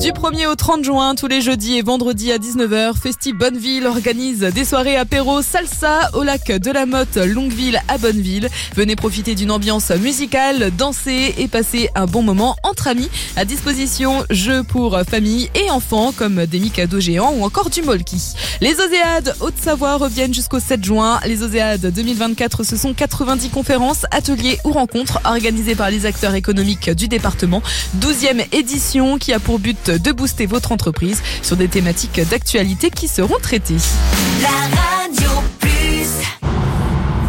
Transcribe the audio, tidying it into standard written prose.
Du 1er au 30 juin, tous les jeudis et vendredis à 19h, Festi Bonneville organise des soirées apéro salsa au lac de la Motte, Longueville à Bonneville. Venez profiter d'une ambiance musicale, danser et passer un bon moment entre amis. À disposition, jeux pour famille et enfants comme des micados géants ou encore du molki. Les Oséades Haute-Savoie reviennent jusqu'au 7 juin. Les Oséades 2024, ce sont 90 conférences, ateliers ou rencontres organisées par les acteurs économiques du département. 12e édition qui a pour but de booster votre entreprise sur des thématiques d'actualité qui seront traitées. La radio.